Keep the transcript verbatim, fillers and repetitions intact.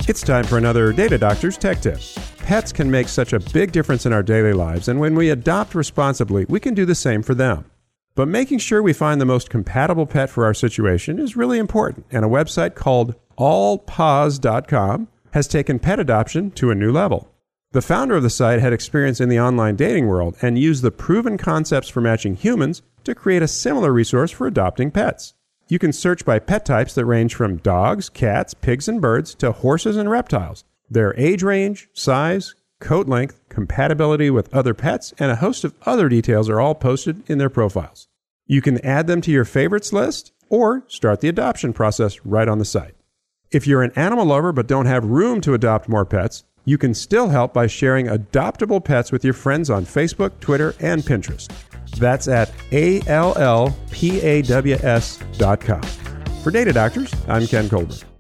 It's time for another Data Doctor's Tech Tip. Pets can make such a big difference in our daily lives, and when we adopt responsibly, we can do the same for them. But making sure we find the most compatible pet for our situation is really important, and a website called all paws dot com has taken pet adoption to a new level. The founder of the site had experience in the online dating world and used the proven concepts for matching humans to create a similar resource for adopting pets. You can search by pet types that range from dogs, cats, pigs, and birds to horses and reptiles. Their age range, size, coat length, compatibility with other pets, and a host of other details are all posted in their profiles. You can add them to your favorites list or start the adoption process right on the site. If you're an animal lover but don't have room to adopt more pets, you can still help by sharing adoptable pets with your friends on Facebook, Twitter, and Pinterest. That's at A L L P A W S dot com. For Data Doctors, I'm Ken Colburn.